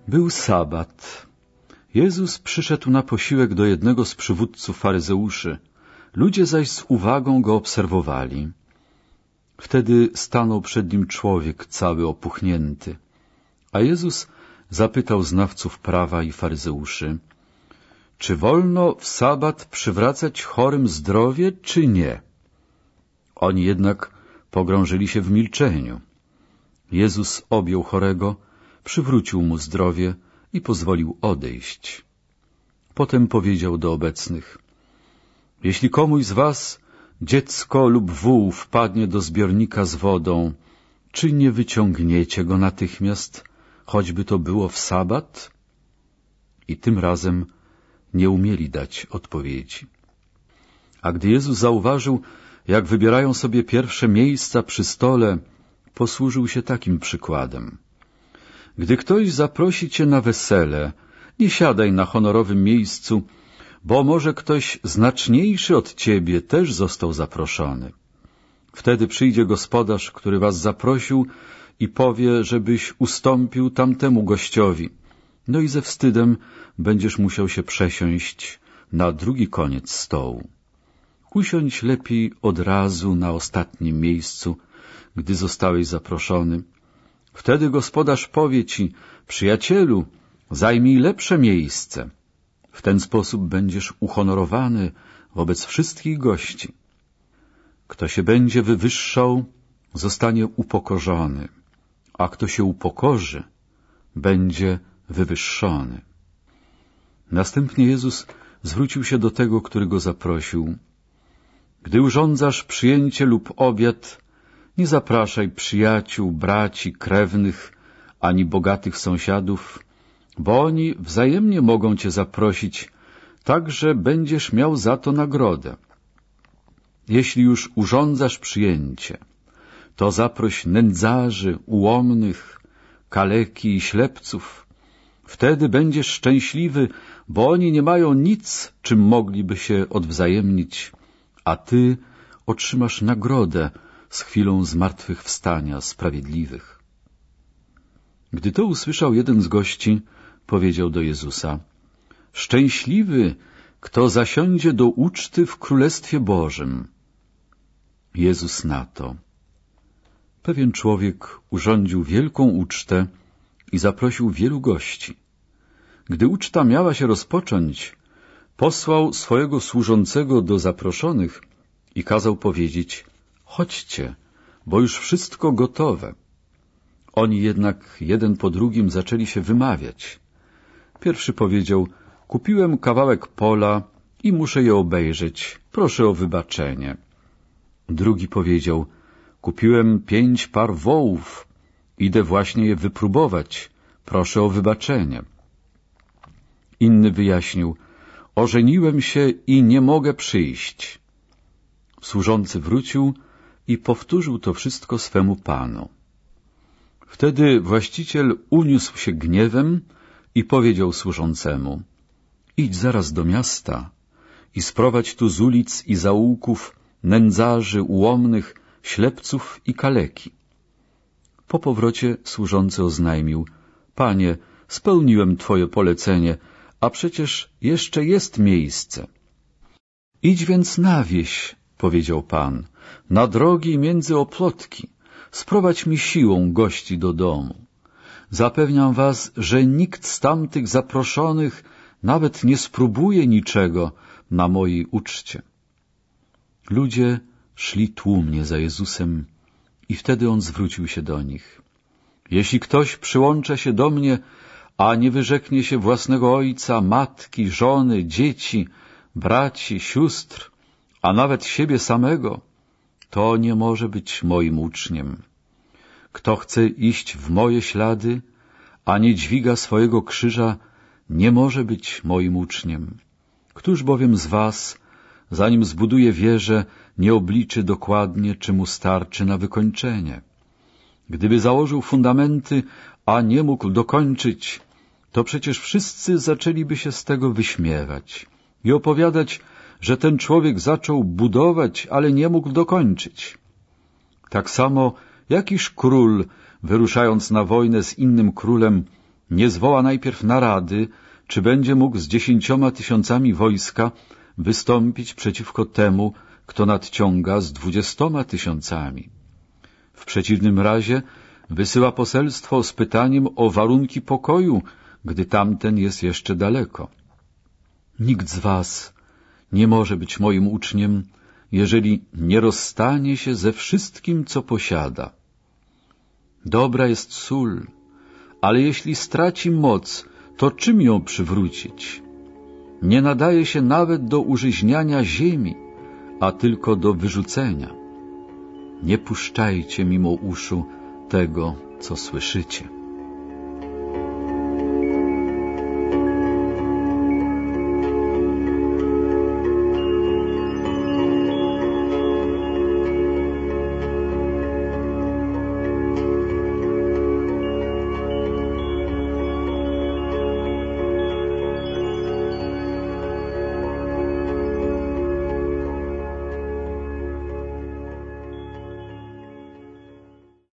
Był sabat. Jezus przyszedł na posiłek do jednego z przywódców faryzeuszy. Ludzie zaś z uwagą go obserwowali. Wtedy stanął przed nim człowiek cały opuchnięty. A Jezus zapytał znawców prawa i faryzeuszy: czy wolno w sabat przywracać chorym zdrowie, czy nie? Oni jednak pogrążyli się w milczeniu. Jezus objął chorego, przywrócił mu zdrowie i pozwolił odejść. Potem powiedział do obecnych: jeśli komuś z was dziecko lub wół wpadnie do zbiornika z wodą, czy nie wyciągniecie go natychmiast, choćby to było w sabat? I tym razem nie umieli dać odpowiedzi. A gdy Jezus zauważył, jak wybierają sobie pierwsze miejsca przy stole, posłużył się takim przykładem: gdy ktoś zaprosi cię na wesele, nie siadaj na honorowym miejscu, bo może ktoś znaczniejszy od ciebie też został zaproszony. Wtedy przyjdzie gospodarz, który was zaprosił, i powie, żebyś ustąpił tamtemu gościowi. No i ze wstydem będziesz musiał się przesiąść na drugi koniec stołu. Usiądź lepiej od razu na ostatnim miejscu, gdy zostałeś zaproszony. Wtedy gospodarz powie ci: przyjacielu, zajmij lepsze miejsce. W ten sposób będziesz uhonorowany wobec wszystkich gości. Kto się będzie wywyższał, zostanie upokorzony, a kto się upokorzy, będzie wywyższony. Następnie Jezus zwrócił się do tego, który go zaprosił: gdy urządzasz przyjęcie lub obiad, nie zapraszaj przyjaciół, braci, krewnych, ani bogatych sąsiadów, bo oni wzajemnie mogą cię zaprosić, tak że będziesz miał za to nagrodę. Jeśli już urządzasz przyjęcie, to zaproś nędzarzy, ułomnych, kaleki i ślepców. Wtedy będziesz szczęśliwy, bo oni nie mają nic, czym mogliby się odwzajemnić, a ty otrzymasz nagrodę z chwilą zmartwychwstania sprawiedliwych. Gdy to usłyszał jeden z gości, powiedział do Jezusa: szczęśliwy, kto zasiądzie do uczty w Królestwie Bożym. Jezus na to: pewien człowiek urządził wielką ucztę i zaprosił wielu gości. Gdy uczta miała się rozpocząć, posłał swojego służącego do zaproszonych i kazał powiedzieć: chodźcie, bo już wszystko gotowe. Oni jednak jeden po drugim zaczęli się wymawiać. Pierwszy powiedział: kupiłem kawałek pola i muszę je obejrzeć, proszę o wybaczenie. Drugi powiedział: kupiłem 5 par wołów, idę właśnie je wypróbować, proszę o wybaczenie. Inny wyjaśnił: ożeniłem się i nie mogę przyjść. Służący wrócił i powtórzył to wszystko swemu panu. Wtedy właściciel uniósł się gniewem i powiedział służącemu: idź zaraz do miasta i sprowadź tu z ulic i zaułków nędzarzy, ułomnych, ślepców i kaleki. Po powrocie służący oznajmił: panie, spełniłem twoje polecenie, a przecież jeszcze jest miejsce. Idź więc na wieś, powiedział pan, na drogi i między oplotki, sprowadź mi siłą gości do domu. Zapewniam was, że nikt z tamtych zaproszonych nawet nie spróbuje niczego na mojej uczcie. Ludzie szli tłumnie za Jezusem i wtedy On zwrócił się do nich: jeśli ktoś przyłącza się do mnie, a nie wyrzeknie się własnego ojca, matki, żony, dzieci, braci, sióstr, a nawet siebie samego, to nie może być moim uczniem. Kto chce iść w moje ślady, a nie dźwiga swojego krzyża, nie może być moim uczniem. Któż bowiem z was, zanim zbuduje wieżę, nie obliczy dokładnie, czy mu starczy na wykończenie? Gdyby założył fundamenty, a nie mógł dokończyć, to przecież wszyscy zaczęliby się z tego wyśmiewać i opowiadać, że ten człowiek zaczął budować, ale nie mógł dokończyć. Tak samo jakiż król, wyruszając na wojnę z innym królem, nie zwoła najpierw narady, czy będzie mógł z 10 000 wojska wystąpić przeciwko temu, kto nadciąga z 20 000. W przeciwnym razie wysyła poselstwo z pytaniem o warunki pokoju, gdy tamten jest jeszcze daleko. Nikt z was nie może być moim uczniem, jeżeli nie rozstanie się ze wszystkim, co posiada. Dobra jest sól, ale jeśli straci moc, to czym ją przywrócić? Nie nadaje się nawet do użyźniania ziemi, a tylko do wyrzucenia. Nie puszczajcie mimo uszu tego, co słyszycie.